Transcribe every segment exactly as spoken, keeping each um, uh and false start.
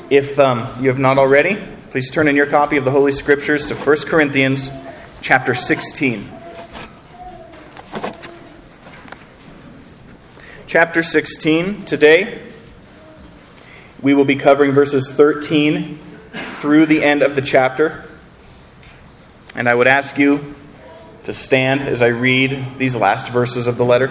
If um, you have not already, please turn in your copy of the Holy Scriptures to First Corinthians chapter sixteen. Chapter sixteen, today we will be covering verses thirteen through the end of the chapter. And I would ask you to stand as I read these last verses of the letter.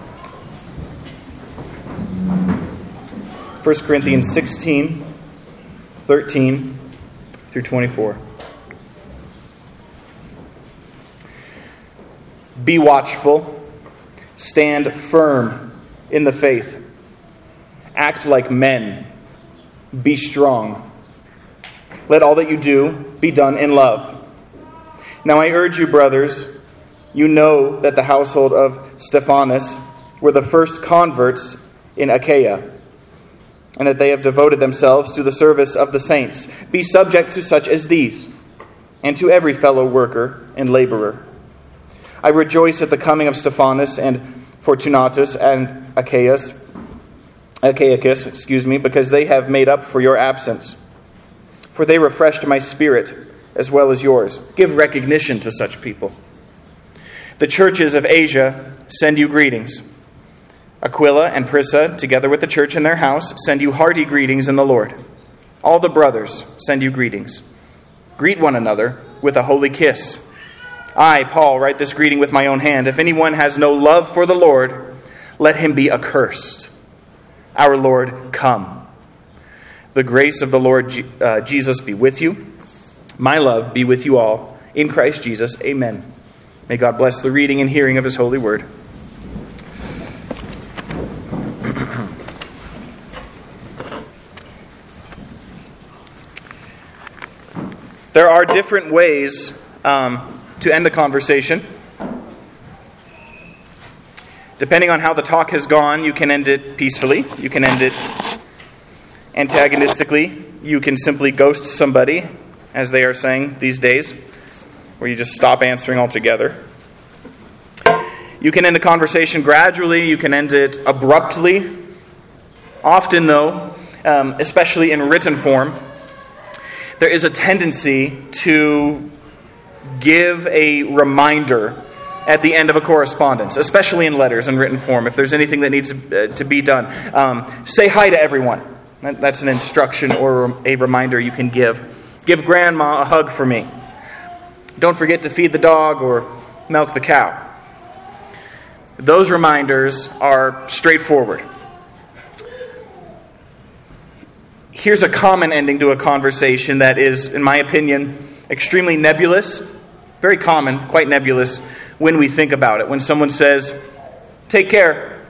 First Corinthians sixteen, thirteen through twenty-four. Be watchful, stand firm in the faith, act like men, be strong. Let all that you do be done in love. Now I urge you, brothers, you know that the household of Stephanas were the first converts in Achaia, and that they have devoted themselves to the service of the saints. Be subject to such as these, and to every fellow worker and laborer. I rejoice at the coming of Stephanas and Fortunatus and Achaeus, Achaicus, excuse me, because they have made up for your absence. For they refreshed my spirit as well as yours. Give recognition to such people. The churches of Asia send you greetings. Aquila and Prisca, together with the church in their house, send you hearty greetings in the Lord. All the brothers send you greetings. Greet one another with a holy kiss. I, Paul, write this greeting with my own hand. If anyone has no love for the Lord, let him be accursed. Our Lord, come. The grace of the Lord uh, Jesus be with you. My love be with you all. In Christ Jesus, amen. May God bless the reading and hearing of his holy word. There are different ways um, to end a conversation. Depending on how the talk has gone, you can end it peacefully. You can end it antagonistically. You can simply ghost somebody, as they are saying these days, where you just stop answering altogether. You can end a conversation gradually. You can end it abruptly. Often, though, um, especially in written form, there is a tendency to give a reminder at the end of a correspondence, especially in letters in written form, if there's anything that needs to be done. Um, say hi to everyone. That's an instruction or a reminder you can give. Give grandma a hug for me. Don't forget to feed the dog or milk the cow. Those reminders are straightforward. Here's a common ending to a conversation that is, in my opinion, extremely nebulous, very common, quite nebulous when we think about it. When someone says, take care.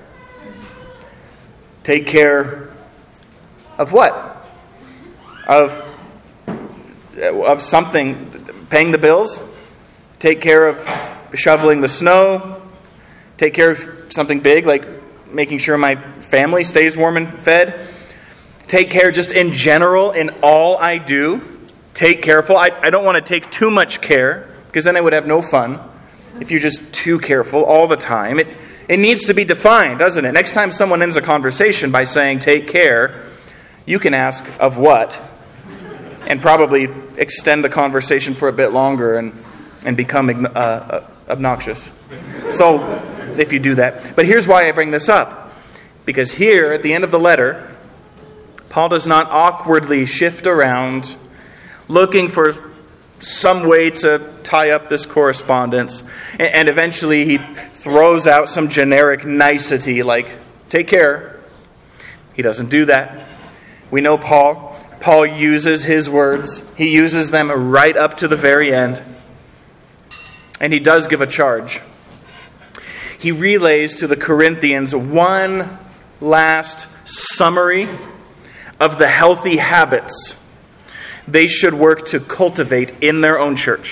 Take care of what? Of, of something, paying the bills? Take care of shoveling the snow? Take care of something big like making sure my family stays warm and fed? Take care just in general in all I do. Take careful. I, I don't want to take too much care, because then I would have no fun if you're just too careful all the time. It, it needs to be defined, doesn't it? Next time someone ends a conversation by saying, take care, you can ask, of what? And probably extend the conversation for a bit longer and, and become uh, uh, obnoxious. So, if you do that. But here's why I bring this up. Because here, at the end of the letter, Paul does not awkwardly shift around looking for some way to tie up this correspondence. And eventually he throws out some generic nicety like, take care. He doesn't do that. We know Paul. Paul uses his words. He uses them right up to the very end. And he does give a charge. He relays to the Corinthians one last summary of the healthy habits they should work to cultivate in their own church.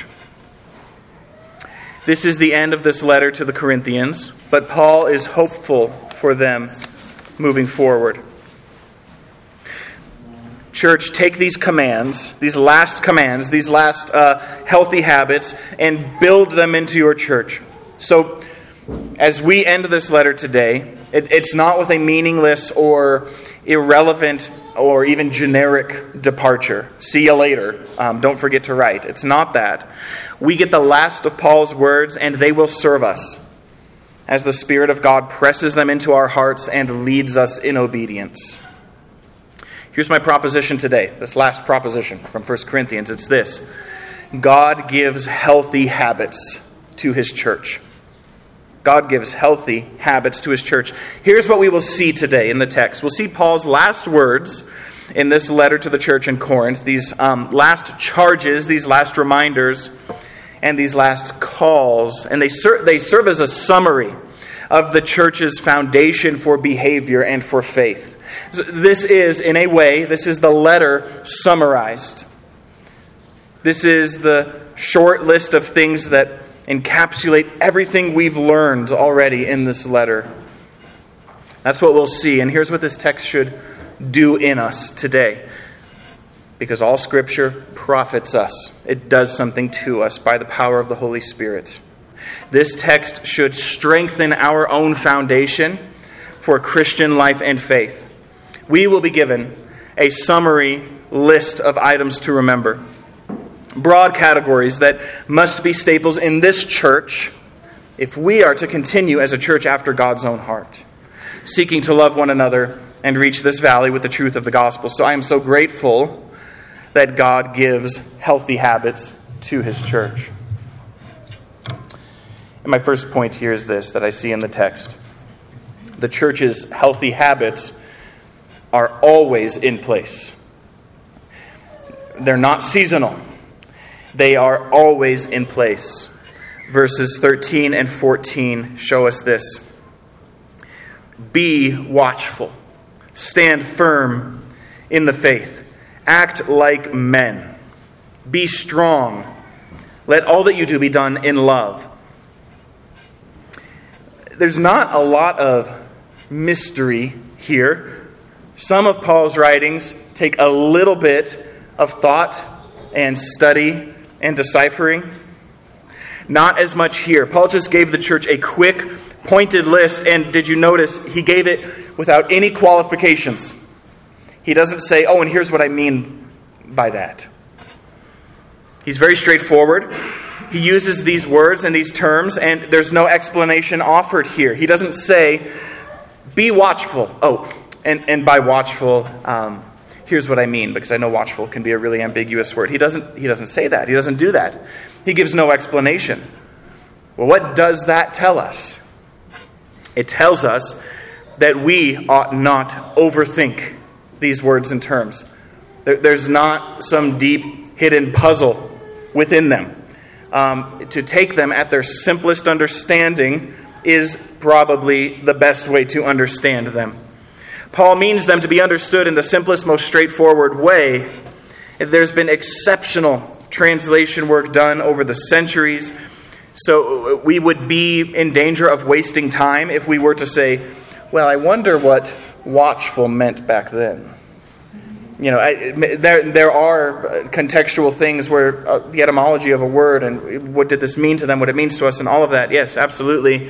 This is the end of this letter to the Corinthians, but Paul is hopeful for them moving forward. Church, take these commands, these last commands, these last uh, healthy habits, and build them into your church. So, as we end this letter today, it, it's not with a meaningless or irrelevant or even generic departure. See you later. Um, don't forget to write. It's not that. We get the last of Paul's words, and they will serve us as the Spirit of God presses them into our hearts and leads us in obedience. Here's my proposition today, this last proposition from First Corinthians. It's this: God gives healthy habits to His church. God gives healthy habits to His church. Here's what we will see today in the text. We'll see Paul's last words in this letter to the church in Corinth, these um, last charges, these last reminders, and these last calls. And they, ser- they serve as a summary of the church's foundation for behavior and for faith. So this is, in a way, this is the letter summarized. This is the short list of things that encapsulate everything we've learned already in this letter. That's what we'll see. And here's what this text should do in us today. Because all Scripture profits us. It does something to us by the power of the Holy Spirit. This text should strengthen our own foundation for Christian life and faith. We will be given a summary list of items to remember. Broad categories that must be staples in this church if we are to continue as a church after God's own heart, seeking to love one another and reach this valley with the truth of the gospel. So I am so grateful that God gives healthy habits to His church. And my first point here is this that I see in the text. The church's healthy habits are always in place. They're not seasonal. They are always in place. Verses thirteen and fourteen show us this. Be watchful. Stand firm in the faith. Act like men. Be strong. Let all that you do be done in love. There's not a lot of mystery here. Some of Paul's writings take a little bit of thought and study and deciphering. Not as much here. Paul just gave the church a quick, pointed list, and did you notice he gave it without any qualifications? He doesn't say, oh, and here's what I mean by that. He's very straightforward. He uses these words and these terms, and there's no explanation offered here. He doesn't say, be watchful. Oh, and, and by watchful, um, here's what I mean, because I know watchful can be a really ambiguous word. He doesn't, he doesn't say that. He doesn't do that. He gives no explanation. Well, what does that tell us? It tells us that we ought not overthink these words and terms. There, there's not some deep hidden puzzle within them. Um, to take them at their simplest understanding is probably the best way to understand them. Paul means them to be understood in the simplest, most straightforward way. There's been exceptional translation work done over the centuries, so we would be in danger of wasting time if we were to say, well, I wonder what watchful meant back then. You know, I, there there are contextual things where uh, the etymology of a word and what did this mean to them, what it means to us, and all of that. Yes, absolutely.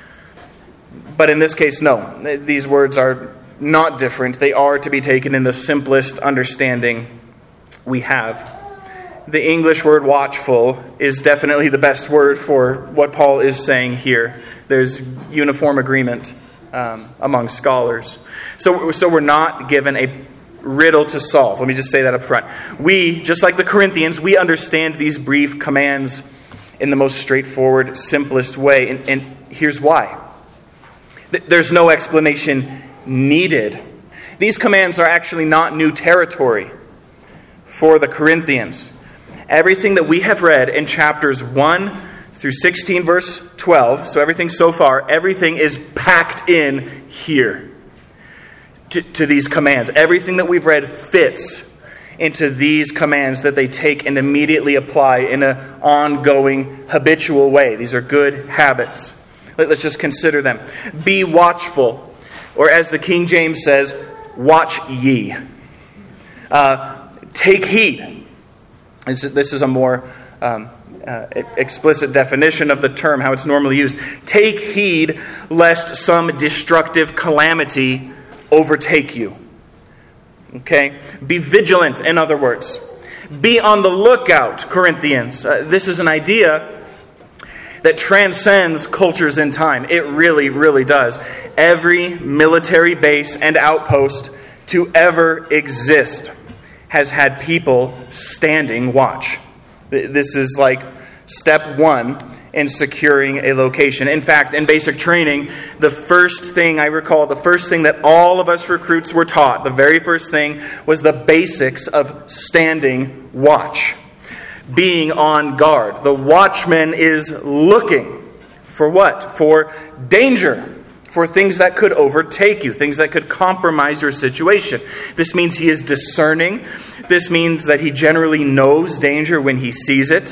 But in this case, no. These words are not different. They are to be taken in the simplest understanding we have. The English word watchful is definitely the best word for what Paul is saying here. There's uniform agreement um, among scholars. So, so we're not given a riddle to solve. Let me just say that up front. We, just like the Corinthians, we understand these brief commands in the most straightforward, simplest way. And, and here's why. There's no explanation needed. These commands are actually not new territory for the Corinthians. Everything that we have read in chapters one through sixteen, verse twelve, so everything so far, everything is packed in here to, to these commands. Everything that we've read fits into these commands that they take and immediately apply in an ongoing, habitual way. These are good habits. Let's just consider them. Be watchful, or as the King James says, watch ye. Uh, take heed. This, this is a more um, uh, explicit definition of the term, how it's normally used. Take heed lest some destructive calamity overtake you. Okay? Be vigilant, in other words. Be on the lookout, Corinthians. Uh, this is an idea that transcends cultures and time. It really, really does. Every military base and outpost to ever exist has had people standing watch. This is like step one in securing a location. In fact, in basic training, the first thing I recall, the first thing that all of us recruits were taught, the very first thing was the basics of standing watch. Being on guard. The watchman is looking for what? For danger. For things that could overtake you. Things that could compromise your situation. This means he is discerning. This means that he generally knows danger when he sees it.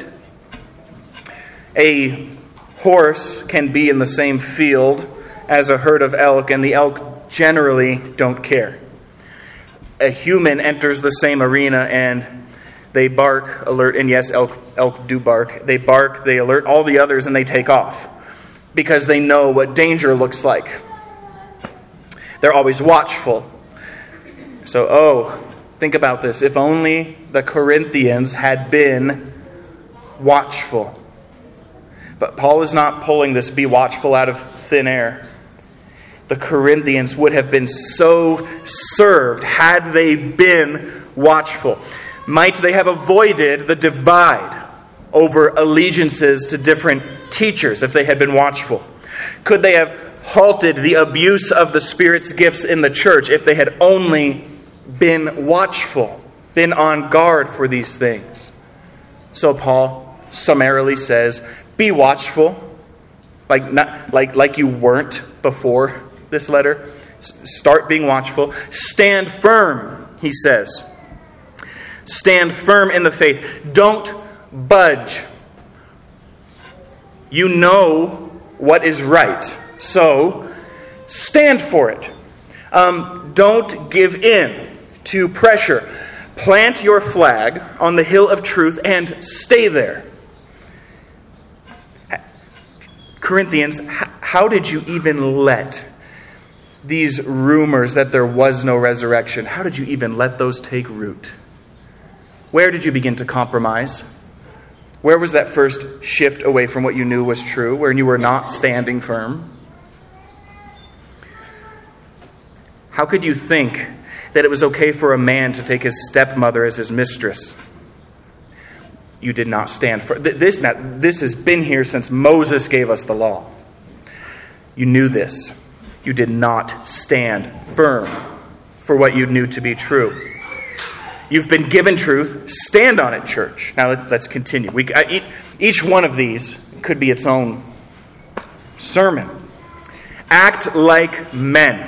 A horse can be in the same field as a herd of elk, and the elk generally don't care. A human enters the same arena and they bark, alert, and yes, elk, elk do bark. They bark, they alert all the others, and they take off because they know what danger looks like. They're always watchful. So, oh, think about this. If only the Corinthians had been watchful. But Paul is not pulling this be watchful out of thin air. The Corinthians would have been so served had they been watchful. Might they have avoided the divide over allegiances to different teachers if they had been watchful? Could they have halted the abuse of the Spirit's gifts in the church if they had only been watchful, been on guard for these things? So Paul summarily says, be watchful, like not like like you weren't before this letter. Start being watchful. Stand firm, he says. Stand firm in the faith. Don't budge. You know what is right, so stand for it. Um, don't give in to pressure. Plant your flag on the hill of truth and stay there. Corinthians, how did you even let these rumors that there was no resurrection, how did you even let those take root? Where did you begin to compromise? Where was that first shift away from what you knew was true, where you were not standing firm? How could you think that it was okay for a man to take his stepmother as his mistress? You did not stand for this. This has been here since Moses gave us the law. You knew this. You did not stand firm for what you knew to be true. You've been given truth. Stand on it, church. Now let's continue. We, each one of these could be its own sermon. Act like men.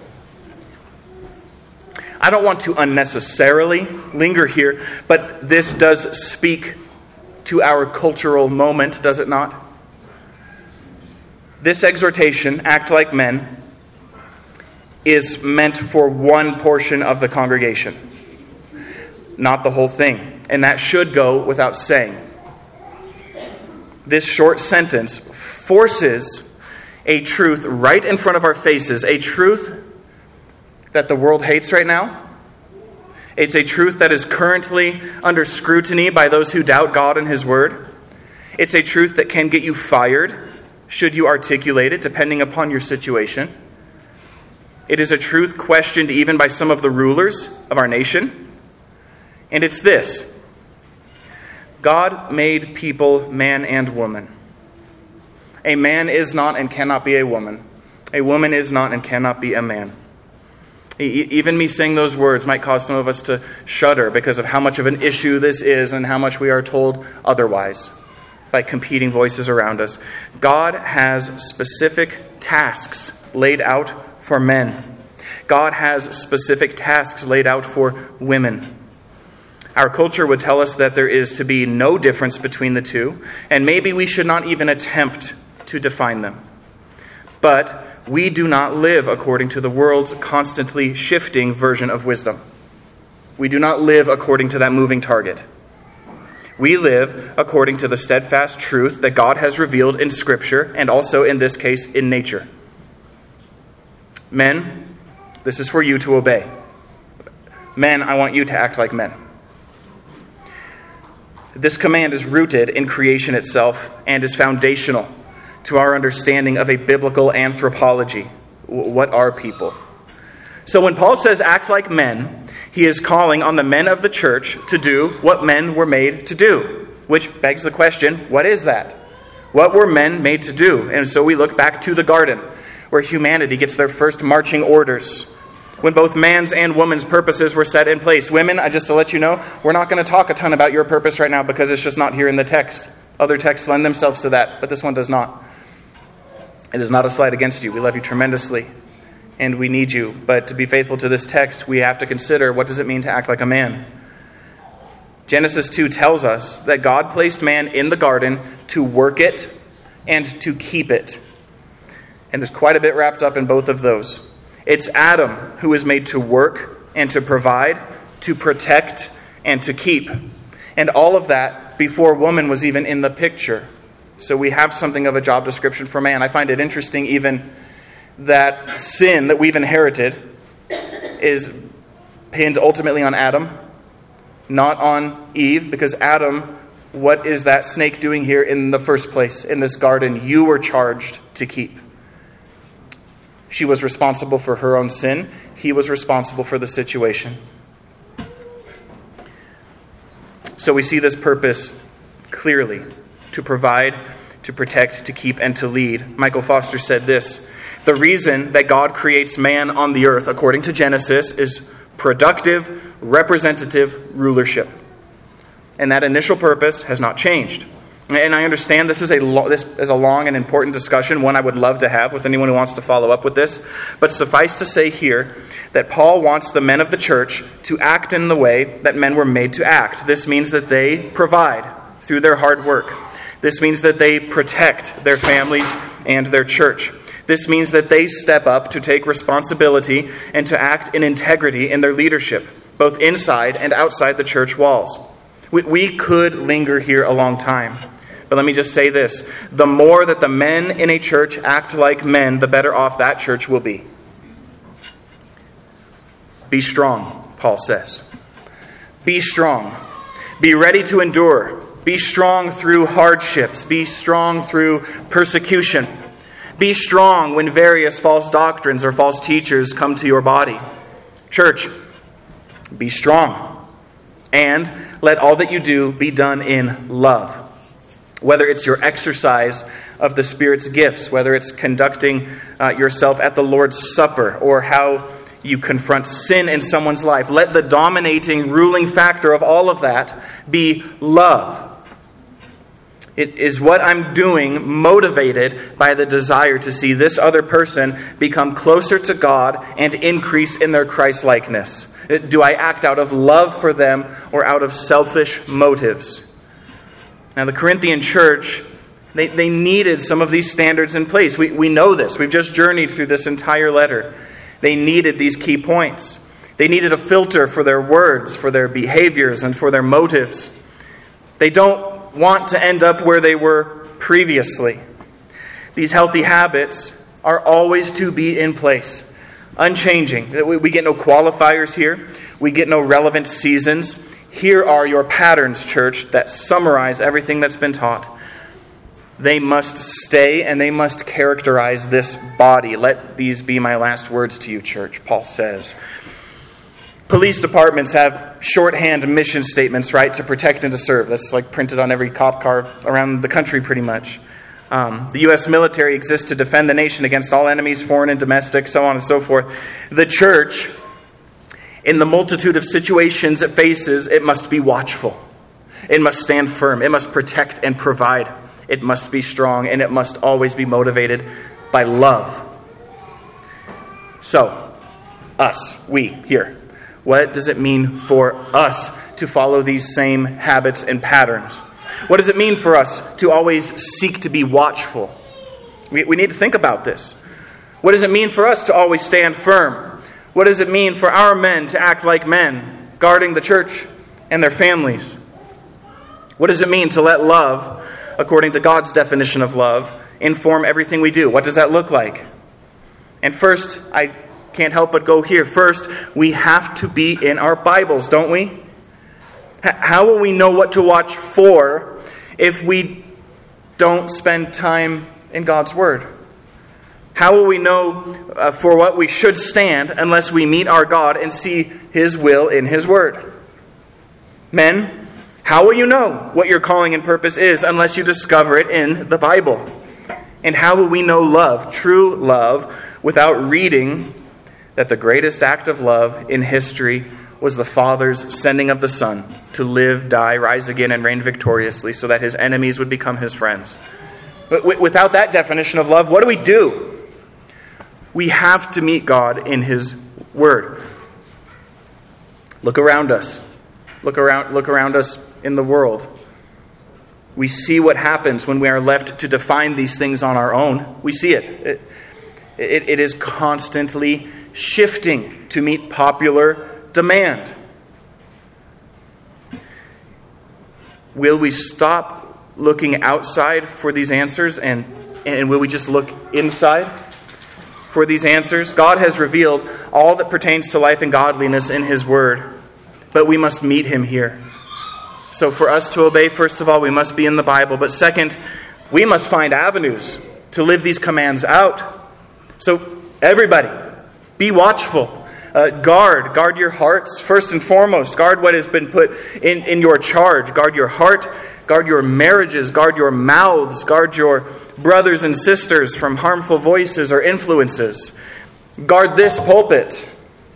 I don't want to unnecessarily linger here, but this does speak to our cultural moment, does it not? This exhortation, act like men, is meant for one portion of the congregation, not the whole thing. And that should go without saying. This short sentence forces a truth right in front of our faces, a truth that the world hates right now. It's a truth that is currently under scrutiny by those who doubt God and His Word. It's a truth that can get you fired, should you articulate it, depending upon your situation. It is a truth questioned even by some of the rulers of our nation. And it's this: God made people man and woman. A man is not and cannot be a woman. A woman is not and cannot be a man. Even me saying those words might cause some of us to shudder because of how much of an issue this is and how much we are told otherwise by competing voices around us. God has specific tasks laid out for men. God has specific tasks laid out for women. Our culture would tell us that there is to be no difference between the two, and maybe we should not even attempt to define them. But we do not live according to the world's constantly shifting version of wisdom. We do not live according to that moving target. We live according to the steadfast truth that God has revealed in Scripture, and also in this case in nature. Men, this is for you to obey. Men, I want you to act like men. This command is rooted in creation itself and is foundational to our understanding of a biblical anthropology. What are people? So when Paul says act like men, he is calling on the men of the church to do what men were made to do. Which begs the question, what is that? What were men made to do? And so we look back to the garden, where humanity gets their first marching orders, when both man's and woman's purposes were set in place. Women, just to let you know, we're not going to talk a ton about your purpose right now because it's just not here in the text. Other texts lend themselves to that, but this one does not. It is not a slight against you. We love you tremendously, and we need you. But to be faithful to this text, we have to consider, what does it mean to act like a man? Genesis two tells us that God placed man in the garden to work it and to keep it. And there's quite a bit wrapped up in both of those. It's Adam who is made to work and to provide, to protect and to keep. And all of that before woman was even in the picture. So we have something of a job description for man. I find it interesting even that sin that we've inherited is pinned ultimately on Adam, not on Eve, because Adam, what is that snake doing here in the first place in this garden you were charged to keep? She was responsible for her own sin. He was responsible for the situation. So we see this purpose clearly, to provide, to protect, to keep, and to lead. Michael Foster said this: the reason that God creates man on the earth, according to Genesis, is productive, representative rulership. And that initial purpose has not changed. And I understand this is a lo- this is a long and important discussion, one I would love to have with anyone who wants to follow up with this. But suffice to say here that Paul wants the men of the church to act in the way that men were made to act. This means that they provide through their hard work. This means that they protect their families and their church. This means that they step up to take responsibility and to act in integrity in their leadership, both inside and outside the church walls. We, we could linger here a long time. But let me just say this: the more that the men in a church act like men, the better off that church will be. Be strong, Paul says. Be strong. Be ready to endure. Be strong through hardships. Be strong through persecution. Be strong when various false doctrines or false teachers come to your body. Church, be strong. And let all that you do be done in love. Whether it's your exercise of the Spirit's gifts, whether it's conducting uh, yourself at the Lord's Supper, or how you confront sin in someone's life, let the dominating, ruling factor of all of that be love. It is what I'm doing motivated by the desire to see this other person become closer to God and increase in their Christ-likeness. Do I act out of love for them or out of selfish motives? Now, the Corinthian church, they, they needed some of these standards in place. We, we know this. We've just journeyed through this entire letter. They needed these key points. They needed a filter for their words, for their behaviors, and for their motives. They don't want to end up where they were previously. These healthy habits are always to be in place, unchanging. We, we get no qualifiers here. We get no relevant seasons. Here are your patterns, church, that summarize everything that's been taught. They must stay and they must characterize this body. Let these be my last words to you, church, Paul says. Police departments have shorthand mission statements, right, to protect and to serve. That's like printed on every cop car around the country pretty much. Um, the U S military exists to defend the nation against all enemies, foreign and domestic, so on and so forth. The church, in the multitude of situations it faces, it must be watchful. It must stand firm. It must protect and provide. It must be strong, and it must always be motivated by love. So, us, we, here. What does it mean for us to follow these same habits and patterns? What does it mean for us to always seek to be watchful? We, we need to think about this. What does it mean for us to always stand firm? What does it mean for our men to act like men, guarding the church and their families? What does it mean to let love, according to God's definition of love, inform everything we do? What does that look like? And first, I Can't help but go here. First, we have to be in our Bibles, don't we? H- how will we know what to watch for if we don't spend time in God's Word? How will we know uh, for what we should stand unless we meet our God and see His will in His Word? Men, how will you know what your calling and purpose is unless you discover it in the Bible? And how will we know love, true love, without reading that the greatest act of love in history was the Father's sending of the Son to live, die, rise again, and reign victoriously so that His enemies would become His friends? But without that definition of love, what do we do? We have to meet God in His Word. Look around us. Look around, look around us in the world. We see what happens when we are left to define these things on our own. We see it. It, it, it is constantly shifting to meet popular demand. Will we stop looking outside for these answers and, and will we just look inside for these answers? God has revealed all that pertains to life and godliness in His Word, but we must meet Him here. So for us to obey, first of all, we must be in the Bible. But second, we must find avenues to live these commands out. So everybody, be watchful. Uh, guard, guard your hearts. First and foremost, guard what has been put in, in your charge. Guard your heart, guard your marriages, guard your mouths, guard your brothers and sisters from harmful voices or influences. Guard this pulpit.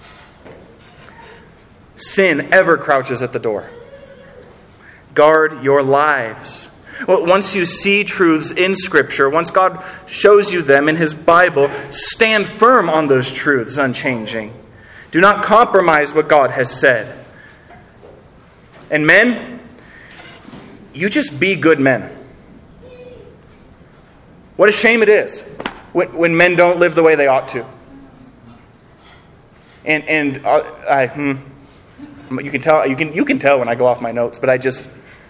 Sin ever crouches at the door. Guard your lives. Once you see truths in Scripture, once God shows you them in His Bible, stand firm on those truths, unchanging. Do not compromise what God has said. And men, you just be good men. What a shame it is when, when men don't live the way they ought to. And and uh, I, hmm, you can tell you can you can tell when I go off my notes, but I just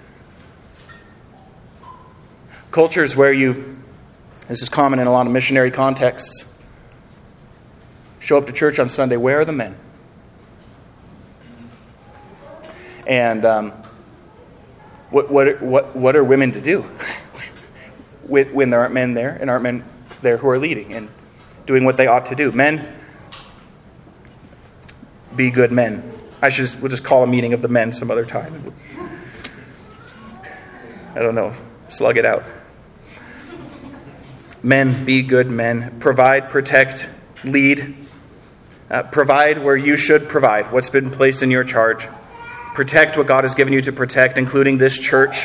cultures where you, this is common in a lot of missionary contexts, show up to church on Sunday, where are the men? And um, what what what what are women to do when there aren't men there and aren't men there who are leading and doing what they ought to do? Men, be good men. I should just, we'll just call a meeting of the men some other time. I don't know. Slug it out. Men, be good men. Provide, protect, lead. Uh, provide where you should provide what's been placed in your charge. Protect what God has given you to protect, including this church.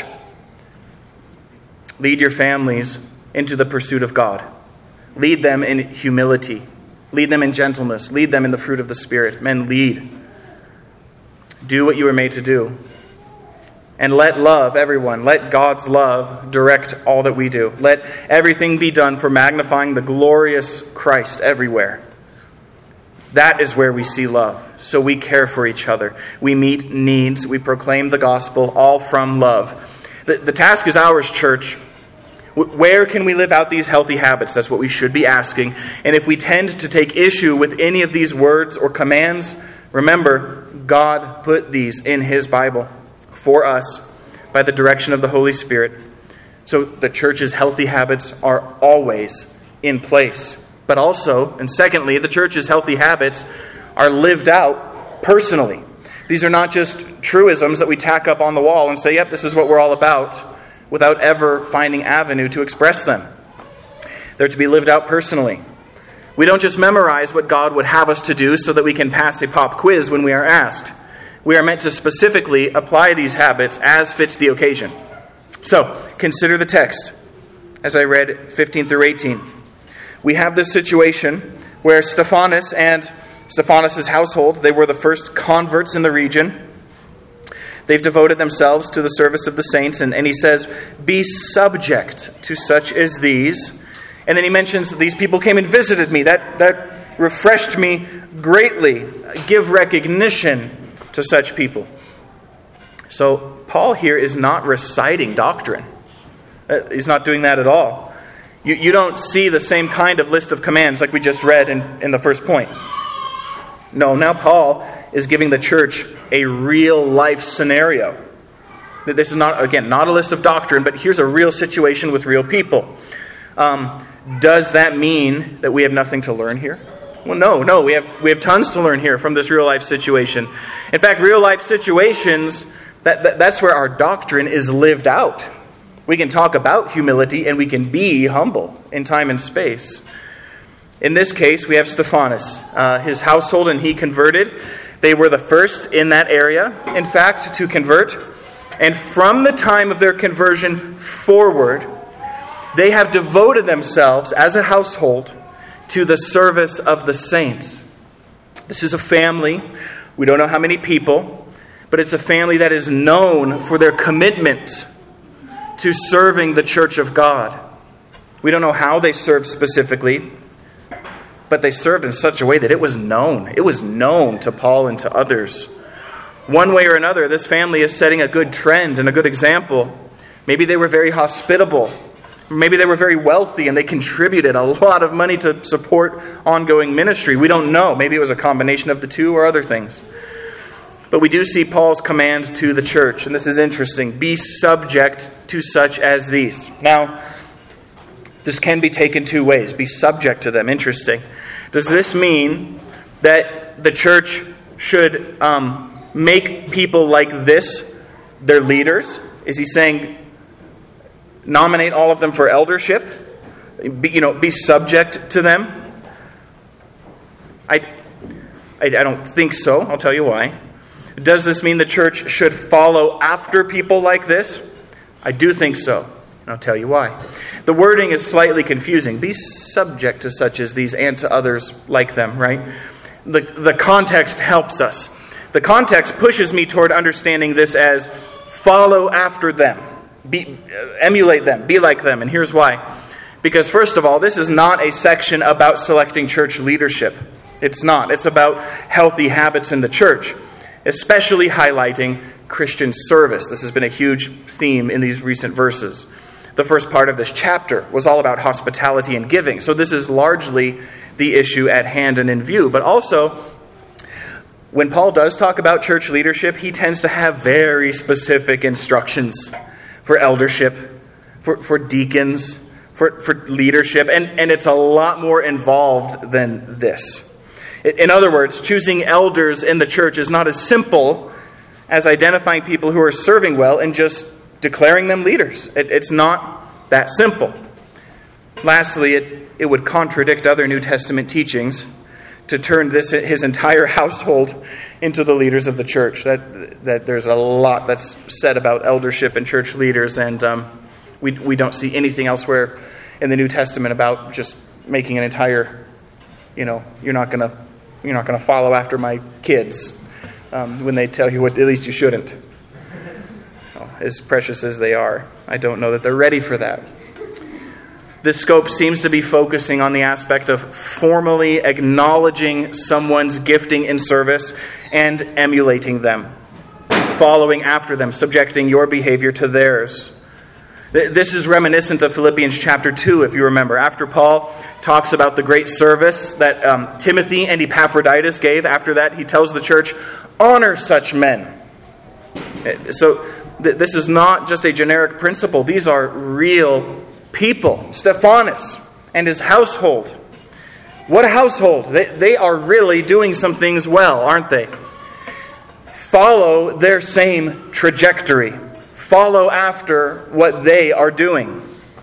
Lead your families into the pursuit of God. Lead them in humility. Lead them in gentleness. Lead them in the fruit of the Spirit. Men, lead. Do what you were made to do. And let love, everyone, let God's love direct all that we do. Let everything be done for magnifying the glorious Christ everywhere. That is where we see love. So we care for each other. We meet needs. We proclaim the gospel, all from love. The, the task is ours, church. Where can we live out these healthy habits? That's what we should be asking. And if we tend to take issue with any of these words or commands, remember, God put these in His Bible for us by the direction of the Holy Spirit. So the church's healthy habits are always in place. But also, and secondly, the church's healthy habits are lived out personally. These are not just truisms that we tack up on the wall and say, yep, this is what we're all about, without ever finding avenue to express them. They're to be lived out personally. We don't just memorize what God would have us to do so that we can pass a pop quiz when we are asked. We are meant to specifically apply these habits as fits the occasion. So, consider the text as I read fifteen through eighteen. We have this situation where Stephanas and Stephanas' household, they were the first converts in the region. They've devoted themselves to the service of the saints, and, and he says, be subject to such as these. And then he mentions that these people came and visited me. That, that refreshed me greatly. Give recognition to such people. So Paul here is not reciting doctrine. Uh, he's not doing that at all. You, you don't see the same kind of list of commands like we just read in, in the first point. No, now Paul is giving the church a real life scenario. This is not, again, not a list of doctrine, but here's a real situation with real people. Um, does that mean that we have nothing to learn here? Well, no, no, we have we have tons to learn here from this real life situation. In fact, real life situations, that, that that's where our doctrine is lived out. We can talk about humility and we can be humble in time and space. In this case, we have Stephanas, uh, his household, and he converted. They were the first in that area, in fact, to convert. And from the time of their conversion forward, they have devoted themselves as a household to the service of the saints. This is a family. We don't know how many people, but it's a family that is known for their commitment to serving the church of God. We don't know how they served specifically, but they served in such a way that it was known. It was known to Paul and to others. One way or another, this family is setting a good trend and a good example. Maybe they were very hospitable. Maybe they were very wealthy and they contributed a lot of money to support ongoing ministry. We don't know. Maybe it was a combination of the two or other things. But we do see Paul's command to the church, and this is interesting. Be subject to such as these. Now, this can be taken two ways. Be subject to them. Interesting. Does this mean that the church should um, make people like this their leaders? Is he saying nominate all of them for eldership? Be, you know, be subject to them? I, I, I don't think so. I'll tell you why. Does this mean the church should follow after people like this? I do think so. And I'll tell you why. The wording is slightly confusing. Be subject to such as these and to others like them, right? The, the context helps us. The context pushes me toward understanding this as follow after them. Be, uh, emulate them. Be like them. And here's why. Because first of all, this is not a section about selecting church leadership. It's not. It's about healthy habits in the church, especially highlighting Christian service. This has been a huge theme in these recent verses. The first part of this chapter was all about hospitality and giving. So this is largely the issue at hand and in view. But also, when Paul does talk about church leadership, he tends to have very specific instructions for eldership, for, for deacons, for, for leadership. And, and it's a lot more involved than this. In other words, choosing elders in the church is not as simple as identifying people who are serving well and just declaring them leaders. It, it's not that simple. Lastly, it, it would contradict other New Testament teachings to turn this his entire household into the leaders of the church. That that there's a lot that's said about eldership and church leaders, and um, we we don't see anything elsewhere in the New Testament about just making an entire, you know, you're not gonna you're not gonna follow after my kids um, when they tell you what at least you shouldn't. As precious as they are, I don't know that they're ready for that. This scope seems to be focusing on the aspect of formally acknowledging someone's gifting in service and emulating them, following after them, subjecting your behavior to theirs. This is reminiscent of Philippians chapter two, if you remember. After Paul talks about the great service that um, Timothy and Epaphroditus gave, after that he tells the church, honor such men. So this is not just a generic principle. These are real people. Stephanas and his household. What a household. They, they are really doing some things well, aren't they? Follow their same trajectory. Follow after what they are doing.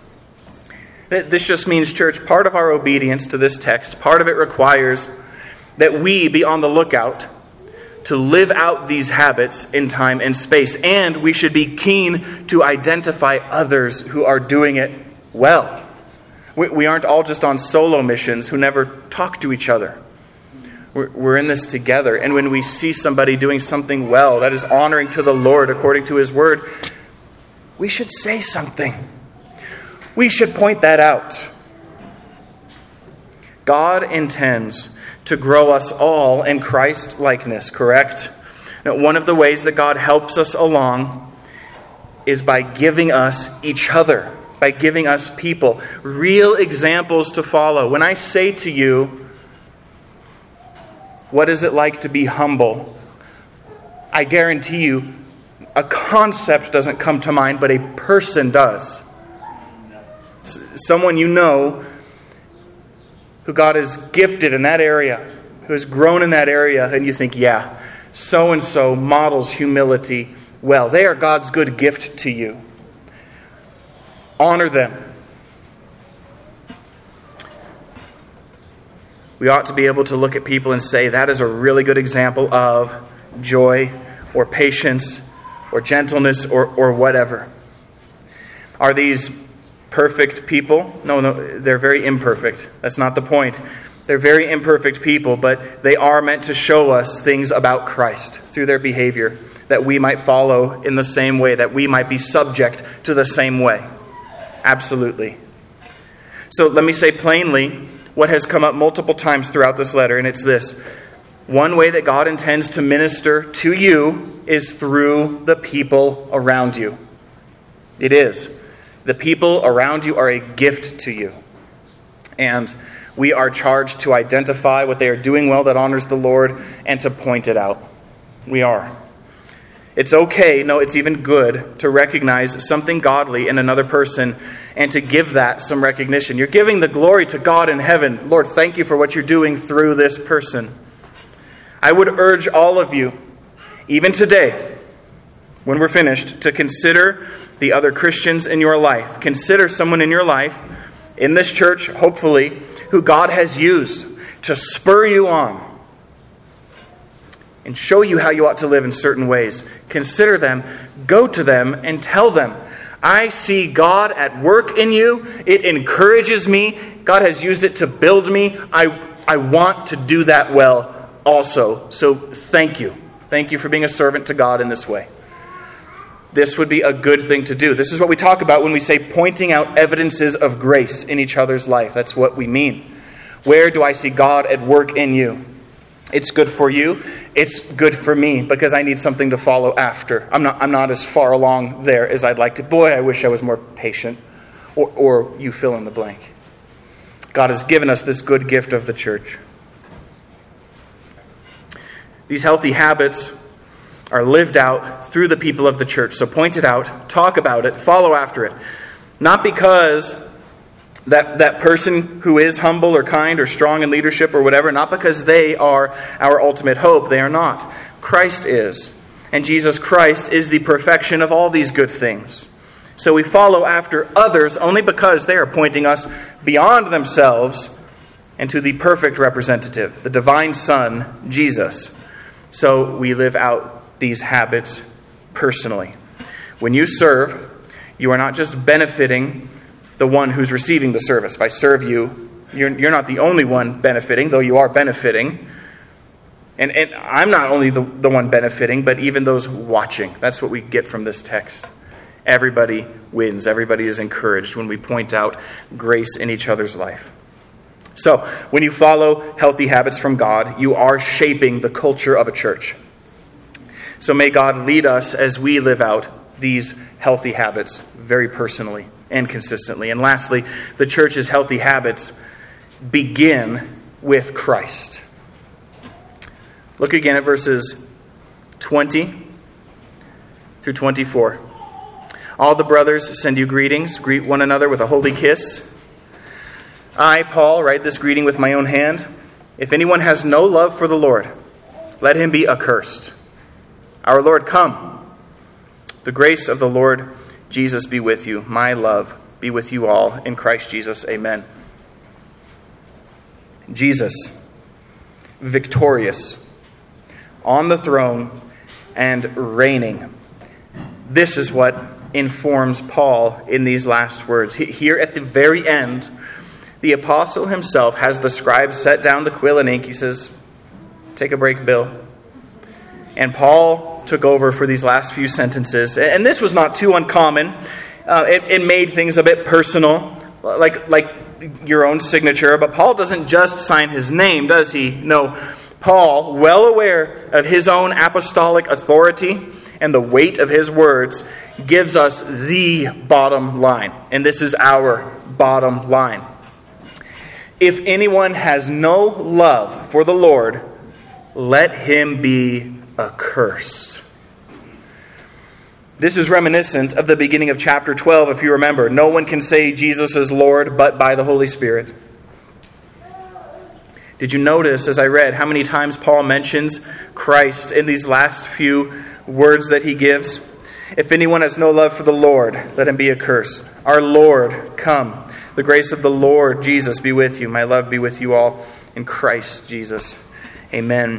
This just means, church, part of our obedience to this text, part of it requires that we be on the lookout to live out these habits in time and space. And we should be keen to identify others who are doing it well. We, we aren't all just on solo missions who never talk to each other. We're, we're in this together. And when we see somebody doing something well that is honoring to the Lord according to His Word, we should say something. We should point that out. God intends to grow us all in Christ-likeness, correct? Now, one of the ways that God helps us along is by giving us each other, by giving us people, real examples to follow. When I say to you, What is it like to be humble? I guarantee you, a concept doesn't come to mind, but a person does. S- someone you know who God has gifted in that area, who has grown in that area, and you think, yeah, so-and-so models humility well. They are God's good gift to you. Honor them. We ought to be able to look at people and say, that is a really good example of joy or patience or gentleness or, or whatever. Are these perfect people? No, no, they're very imperfect. That's not the point. They're very imperfect people, but they are meant to show us things about Christ through their behavior, that we might follow in the same way, that we might be subject to the same way. Absolutely. So let me say plainly what has come up multiple times throughout this letter, and it's this. One way that God intends to minister to you is through the people around you. It is. The people around you are a gift to you. And we are charged to identify what they are doing well that honors the Lord and to point it out. We are. It's okay, no, it's even good to recognize something godly in another person and to give that some recognition. You're giving the glory to God in heaven. Lord, thank you for what you're doing through this person. I would urge all of you, even today, when we're finished, to consider the other Christians in your life. Consider someone in your life, in this church, hopefully, who God has used to spur you on and show you how you ought to live in certain ways. Consider them, go to them, and tell them, I see God at work in you. It encourages me. God has used it to build me. I, I want to do that well also. So thank you. Thank you for being a servant to God in this way. This would be a good thing to do. This is what we talk about when we say pointing out evidences of grace in each other's life. That's what we mean. Where do I see God at work in you? It's good for you. It's good for me because I need something to follow after. I'm not I'm not as far along there as I'd like to. Boy, I wish I was more patient. Or, or you fill in the blank. God has given us this good gift of the church. These healthy habits are lived out through the people of the church. So point it out, talk about it, follow after it. Not because that, that person who is humble or kind or strong in leadership or whatever, not because they are our ultimate hope. They are not. Christ is. And Jesus Christ is the perfection of all these good things. So we follow after others only because they are pointing us beyond themselves and to the perfect representative, the divine Son, Jesus. So we live out these habits personally. When you serve, you are not just benefiting the one who's receiving the service. If I serve you, you're, you're not the only one benefiting, though you are benefiting. And, and I'm not only the, the one benefiting, but even those watching. That's what we get from this text. Everybody wins. Everybody is encouraged when we point out grace in each other's life. So, when you follow healthy habits from God, you are shaping the culture of a church. So may God lead us as we live out these healthy habits very personally and consistently. And lastly, the church's healthy habits begin with Christ. Look again at verses twenty through twenty-four. All the brothers send you greetings. Greet one another with a holy kiss. I, Paul, write this greeting with my own hand. If anyone has no love for the Lord, let him be accursed. Our Lord, come. The grace of the Lord Jesus be with you. My love be with you all. In Christ Jesus, amen. Jesus, victorious, on the throne and reigning. This is what informs Paul in these last words. Here at the very end, the apostle himself has the scribe set down the quill and ink. He says, take a break, Bill. And Paul took over for these last few sentences. And this was not too uncommon. Uh, it, it made things a bit personal, like, like your own signature. But Paul doesn't just sign his name, does he? No. Paul, well aware of his own apostolic authority and the weight of his words, gives us the bottom line. And this is our bottom line. If anyone has no love for the Lord, let him be accursed. This is reminiscent of the beginning of chapter twelve, if you remember. No one can say Jesus is Lord but by the Holy Spirit. Did you notice, as I read, how many times Paul mentions Christ in these last few words that he gives? If anyone has no love for the Lord, let him be accursed. Our Lord, come. The grace of the Lord Jesus be with you. My love be with you all in Christ Jesus. Amen.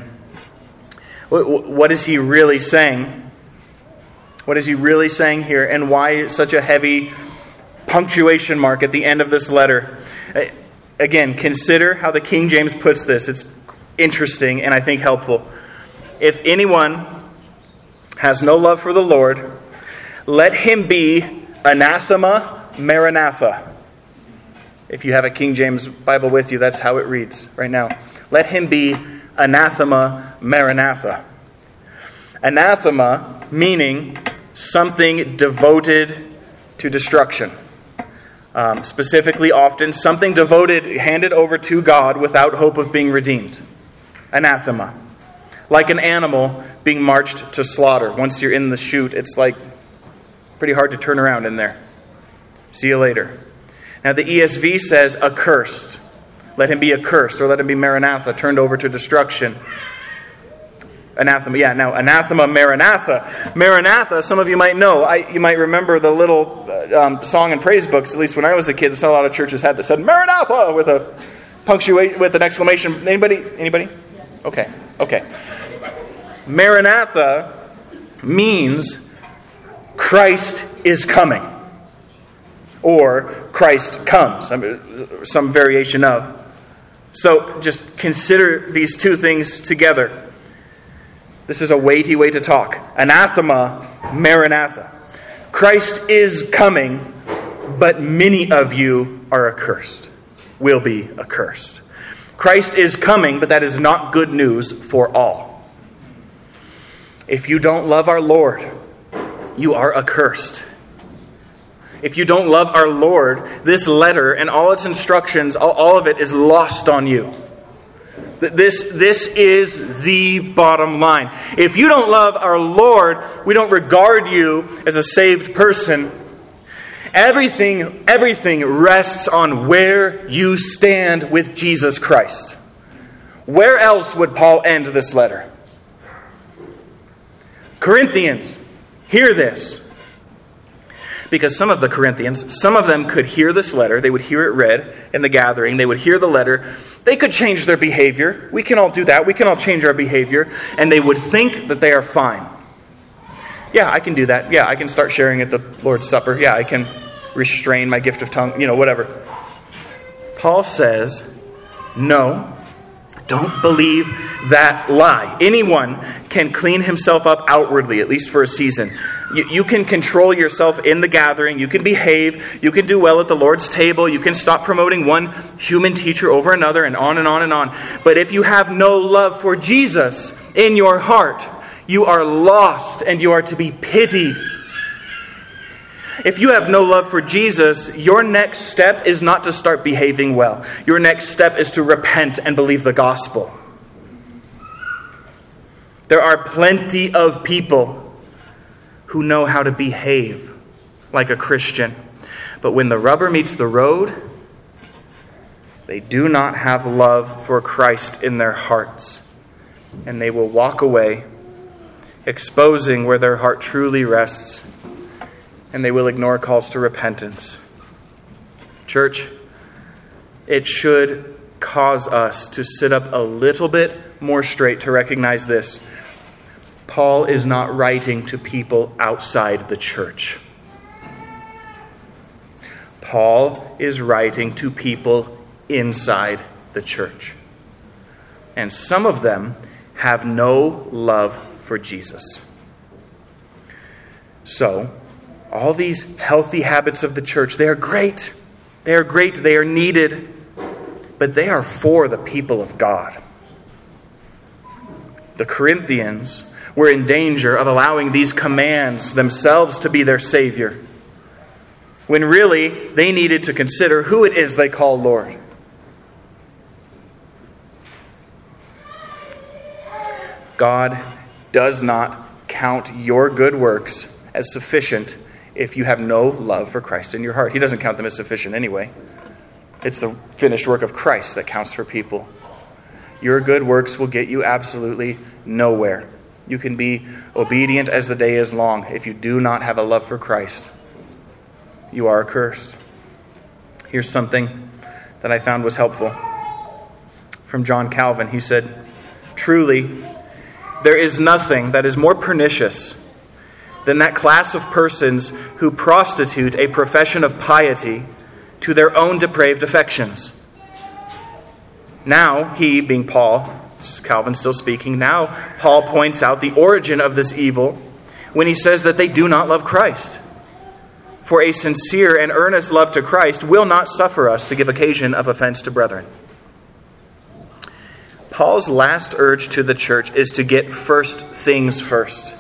What is he really saying? What is he really saying here? And why such a heavy punctuation mark at the end of this letter? Again, consider how the King James puts this. It's interesting and I think helpful. If anyone has no love for the Lord, let him be anathema maranatha. If you have a King James Bible with you, that's how it reads right now. Let him be anathema maranatha. Anathema meaning something devoted to destruction. Um, specifically, often, something devoted, handed over to God without hope of being redeemed. Anathema. Like an animal being marched to slaughter. Once you're in the chute, it's like pretty hard to turn around in there. See you later. Now the E S V says accursed. Let him be accursed, or let him be maranatha, turned over to destruction. Anathema, yeah, now anathema maranatha. Maranatha, some of you might know. I, you might remember the little uh, um, song and praise books, at least when I was a kid. That's how a lot of churches had that said Maranatha with a punctuate with an exclamation. Anybody? Anybody? Yes. Okay, okay. Maranatha means Christ is coming. Or Christ comes. I mean, some variation of. So just consider these two things together. This is a weighty way to talk. Anathema, maranatha. Christ is coming, but many of you are accursed. Will be accursed. Christ is coming, but that is not good news for all. If you don't love our Lord, you are accursed. If you don't love our Lord, this letter and all its instructions, all, all of it is lost on you. This, this is the bottom line. If you don't love our Lord, we don't regard you as a saved person. Everything, everything rests on where you stand with Jesus Christ. Where else would Paul end this letter? Corinthians, hear this. Because some of the Corinthians, some of them could hear this letter. They would hear it read in the gathering. They would hear the letter. They could change their behavior. We can all do that. We can all change our behavior. And they would think that they are fine. Yeah, I can do that. Yeah, I can start sharing at the Lord's Supper. Yeah, I can restrain my gift of tongue. You know, whatever. Paul says, no, don't believe that lie. Anyone can clean himself up outwardly, at least for a season. You, you can control yourself in the gathering. You can behave. You can do well at the Lord's table. You can stop promoting one human teacher over another, and on and on and on. But if you have no love for Jesus in your heart, you are lost and you are to be pitied. If you have no love for Jesus, your next step is not to start behaving well. Your next step is to repent and believe the gospel. There are plenty of people who know how to behave like a Christian. But when the rubber meets the road, they do not have love for Christ in their hearts. And they will walk away, exposing where their heart truly rests. And they will ignore calls to repentance. Church, it should cause us to sit up a little bit more straight to recognize this. Paul is not writing to people outside the church. Paul is writing to people inside the church. And some of them have no love for Jesus. So, all these healthy habits of the church, they are great. They are great. They are needed. But they are for the people of God. The Corinthians were in danger of allowing these commands themselves to be their Savior, when really they needed to consider who it is they call Lord. God does not count your good works as sufficient if you have no love for Christ in your heart. He doesn't count them as sufficient anyway. It's the finished work of Christ that counts for people. Your good works will get you absolutely nowhere. You can be obedient as the day is long. If you do not have a love for Christ, you are accursed. Here's something that I found was helpful from John Calvin. He said, "Truly, there is nothing that is more pernicious than that class of persons who prostitute a profession of piety to their own depraved affections." Now, he, being Paul, Calvin still speaking, now Paul points out the origin of this evil when he says that they do not love Christ. For a sincere and earnest love to Christ will not suffer us to give occasion of offense to brethren. Paul's last urge to the church is to get first things first.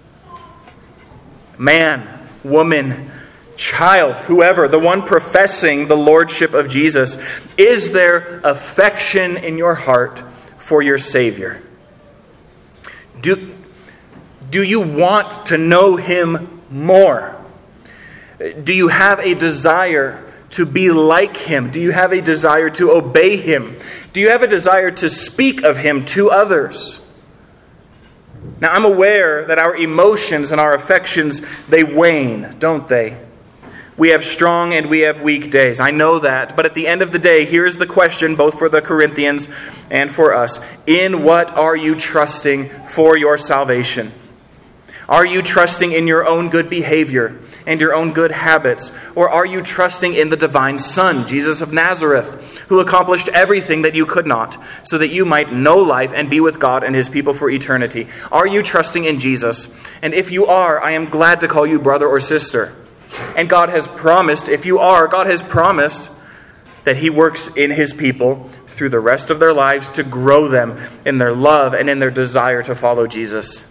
Man, woman, child, whoever, the one professing the lordship of Jesus, is there affection in your heart for your Savior? Do, do you want to know Him more? Do you have a desire to be like Him? Do you have a desire to obey Him? Do you have a desire to speak of Him to others? Now, I'm aware that our emotions and our affections, they wane, don't they? We have strong and we have weak days. I know that. But at the end of the day, here's the question, both for the Corinthians and for us. In what are you trusting for your salvation? Are you trusting in your own good behavior and your own good habits? Or are you trusting in the divine Son, Jesus of Nazareth, who accomplished everything that you could not, so that you might know life and be with God and His people for eternity? Are you trusting in Jesus? And if you are, I am glad to call you brother or sister. And God has promised, if you are, God has promised that He works in His people through the rest of their lives to grow them in their love and in their desire to follow Jesus.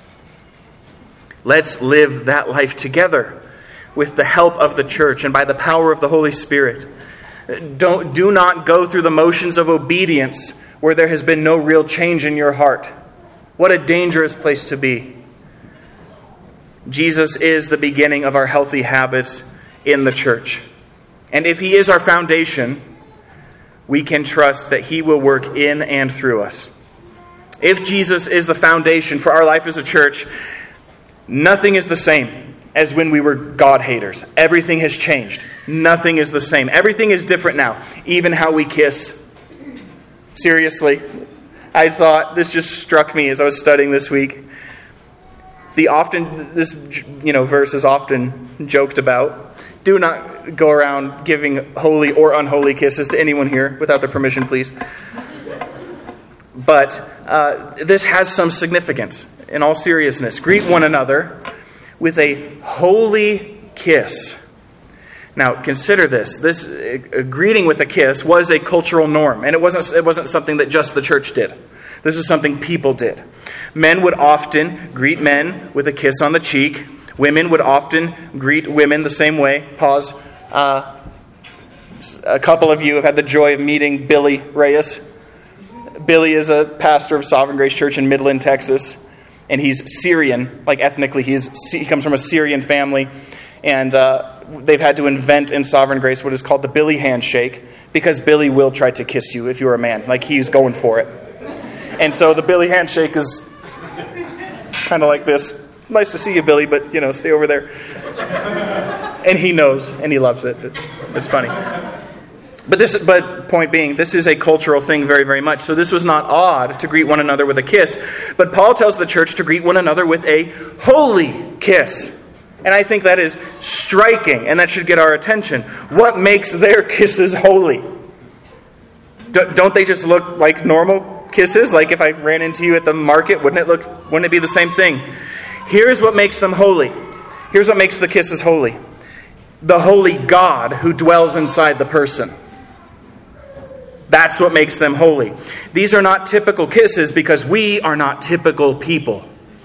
Let's live that life together with the help of the church and by the power of the Holy Spirit. Don't, do not go through the motions of obedience where there has been no real change in your heart. What a dangerous place to be. Jesus is the beginning of our healthy habits in the church. And if He is our foundation, we can trust that He will work in and through us. If Jesus is the foundation for our life as a church, nothing is the same as when we were God haters. Everything has changed. Nothing is the same. Everything is different now. Even how we kiss. Seriously. I thought, this just struck me as I was studying this week. The often, this you know verse is often joked about. Do not go around giving holy or unholy kisses to anyone here without their permission, please. But uh, this has some significance. In all seriousness, greet one another with a holy kiss. Now, consider this. This uh, greeting with a kiss was a cultural norm, and it wasn't it wasn't something that just the church did. This is something people did. Men would often greet men with a kiss on the cheek. Women would often greet women the same way. Pause. Uh, a couple of you have had the joy of meeting Billy Reyes. Billy is a pastor of Sovereign Grace Church in Midland, Texas. And he's Syrian, like ethnically. He's, he comes from a Syrian family. And uh, they've had to invent in Sovereign Grace what is called the Billy handshake, because Billy will try to kiss you if you're a man. Like, he's going for it. And so the Billy handshake is kind of like this. Nice to see you, Billy, but, you know, stay over there. And he knows, and he loves it. It's, it's funny. But this, but point being, this is a cultural thing very, very much. So this was not odd to greet one another with a kiss. But Paul tells the church to greet one another with a holy kiss. And I think that is striking, and that should get our attention. What makes their kisses holy? Don't they just look like normal kisses? Like if I ran into you at the market, wouldn't it look? Wouldn't it be the same thing? Here's what makes them holy. Here's what makes the kisses holy. The holy God who dwells inside the person. That's what makes them holy. These are not typical kisses because we are not typical people.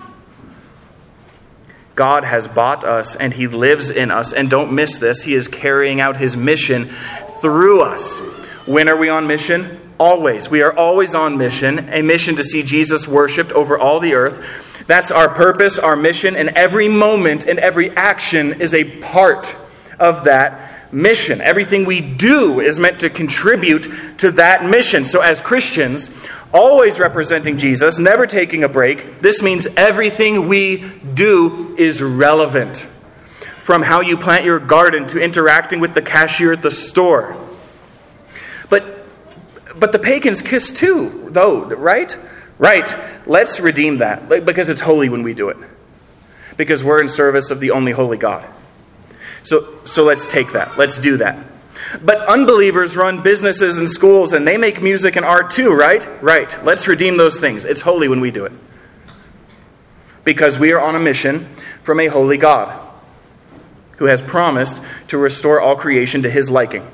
God has bought us and He lives in us. And don't miss this. He is carrying out His mission through us. When are we on mission? Always. We are always on mission, a mission to see Jesus worshipped over all the earth. That's our purpose, our mission, and every moment and every action is a part of that mission. Everything we do is meant to contribute to that mission. So as Christians, always representing Jesus, never taking a break, this means everything we do is relevant. From how you plant your garden to interacting with the cashier at the store. But But the pagans kiss too, though, right? Right. Let's redeem that, because it's holy when we do it. Because we're in service of the only holy God. So, so let's take that. Let's do that. But unbelievers run businesses and schools, and they make music and art too, right? Right. Let's redeem those things. It's holy when we do it. Because we are on a mission from a holy God who has promised to restore all creation to his liking.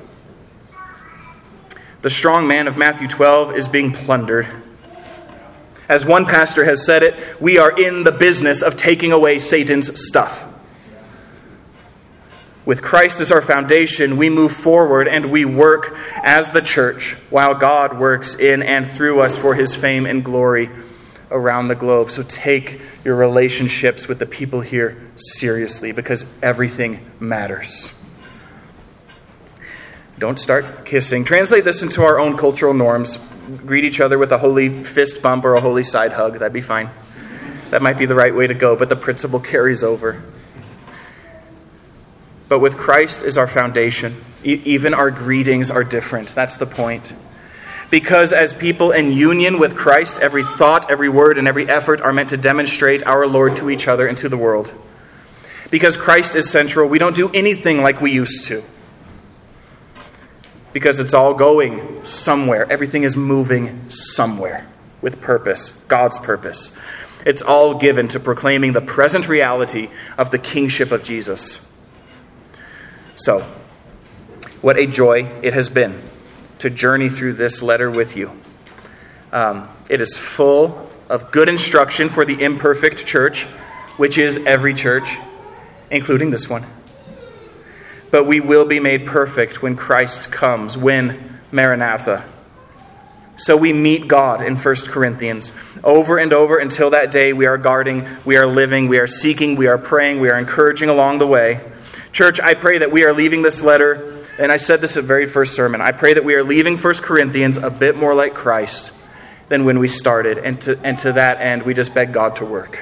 The strong man of Matthew twelve is being plundered. As one pastor has said it, we are in the business of taking away Satan's stuff. With Christ as our foundation, we move forward and we work as the church while God works in and through us for his fame and glory around the globe. So take your relationships with the people here seriously, because everything matters. Don't start kissing. Translate this into our own cultural norms. Greet each other with a holy fist bump or a holy side hug. That'd be fine. That might be the right way to go, but the principle carries over. But with Christ as our foundation, e- even our greetings are different. That's the point. Because as people in union with Christ, every thought, every word, and every effort are meant to demonstrate our Lord to each other and to the world. Because Christ is central, we don't do anything like we used to. Because it's all going somewhere. Everything is moving somewhere with purpose, God's purpose. It's all given to proclaiming the present reality of the kingship of Jesus. So, what a joy it has been to journey through this letter with you. Um, it is full of good instruction for the imperfect church, which is every church, including this one. But we will be made perfect when Christ comes, when Maranatha. So we meet God in First Corinthians over and over until that day. We are guarding, we are living, we are seeking, we are praying, we are encouraging along the way. Church, I pray that we are leaving this letter, and I said this at the very first sermon, I pray that we are leaving First Corinthians a bit more like Christ than when we started. And to, and to that end, we just beg God to work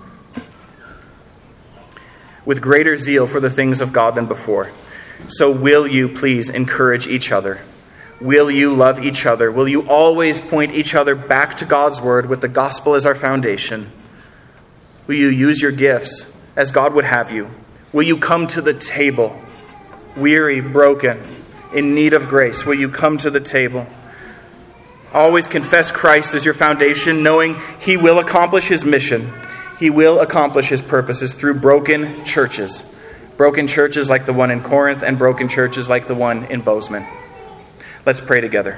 with greater zeal for the things of God than before. So will you please encourage each other? Will you love each other? Will you always point each other back to God's word with the gospel as our foundation? Will you use your gifts as God would have you? Will you come to the table, weary, broken, in need of grace? Will you come to the table? Always confess Christ as your foundation, knowing he will accomplish his mission. He will accomplish his purposes through broken churches. Broken churches like the one in Corinth and broken churches like the one in Bozeman. Let's pray together.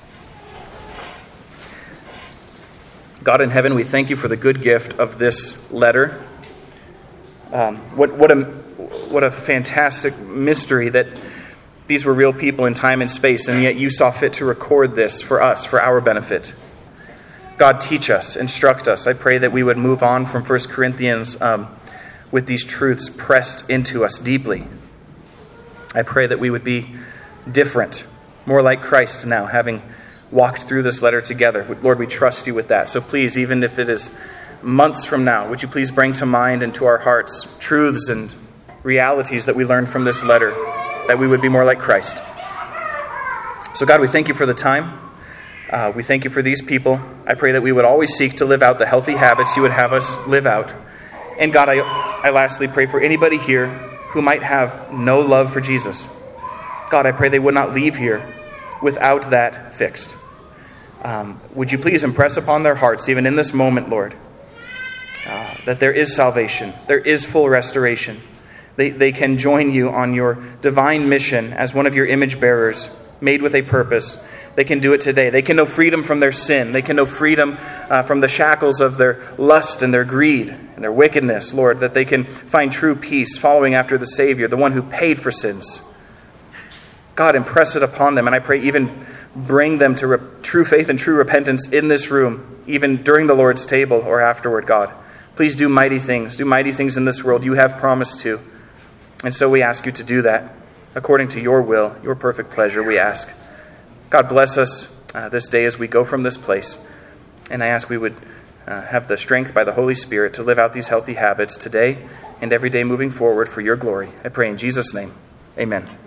God in heaven, we thank you for the good gift of this letter. Um, what, what, a, what a fantastic mystery that these were real people in time and space, and yet you saw fit to record this for us, for our benefit. God, teach us, instruct us. I pray that we would move on from First Corinthians um, with these truths pressed into us deeply. I pray that we would be different, more like Christ now, having walked through this letter together. Lord, we trust you with that. So please, even if it is months from now, would you please bring to mind and to our hearts truths and realities that we learned from this letter, that we would be more like Christ. So God, we thank you for the time. Uh, we thank you for these people. I pray that we would always seek to live out the healthy habits you would have us live out. And God, I, I lastly pray for anybody here who might have no love for Jesus. God, I pray they would not leave here without that fixed. Um, would you please impress upon their hearts, even in this moment, Lord, uh, that there is salvation, there is full restoration. They, they can join you on your divine mission as one of your image bearers, made with a purpose. They can do it today. They can know freedom from their sin. They can know freedom uh, from the shackles of their lust and their greed and their wickedness, Lord, that they can find true peace following after the Savior, the one who paid for sins. God, impress it upon them. And I pray even bring them to re- true faith and true repentance in this room, even during the Lord's table or afterward, God. Please do mighty things. Do mighty things in this world. You have promised to. And so we ask you to do that according to your will, your perfect pleasure, we ask. God, bless us uh, this day as we go from this place. And I ask we would uh, have the strength by the Holy Spirit to live out these healthy habits today and every day moving forward for your glory. I pray in Jesus' name. Amen.